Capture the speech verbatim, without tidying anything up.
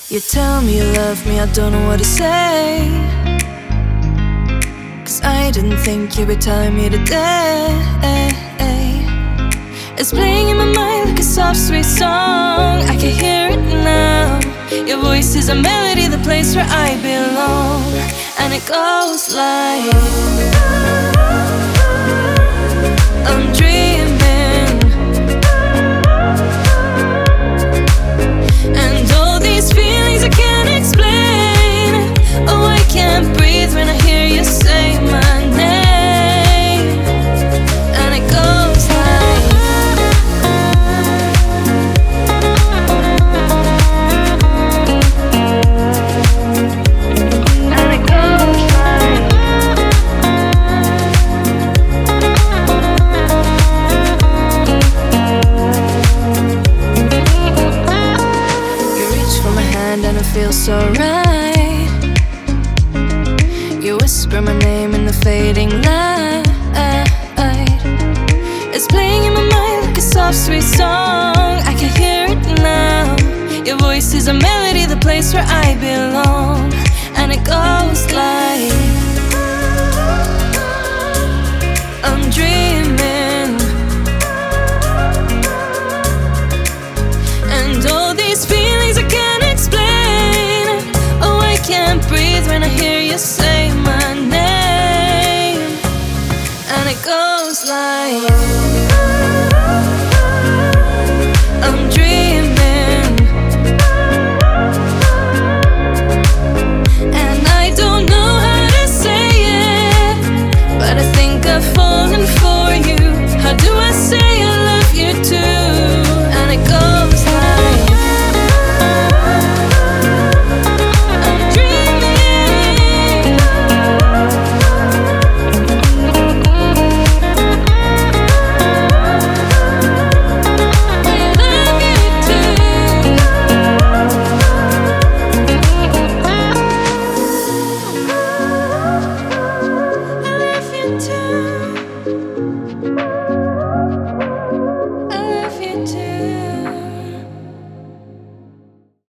You tell me you love me, I don't know what to say, 'cause I didn't think you'd be telling me today. It's playing in my mind like a soft, sweet song. I can hear it now. Your voice is a melody, the place where I belong. And it goes like, I'm dreaming, and all these feelings I can't explain. Oh, I can't breathe when I hear you say my name. And it goes like, and it goes like, you reach for my hand and it feels so right. You whisper my name in the fading light. It's playing in my mind like a soft, sweet song. I can hear it now. Your voice is a melody, the place where I belong. And it goes like, I'm dreaming, and all these feelings I can't explain. Oh, I can't breathe when I hear you say my name. And it goes like, I'm dreaming, and I don't know how to say it, but I think I've fallen for you. How do I say I love you too? And it goes like, I'm dreaming, I love you too. I love you too.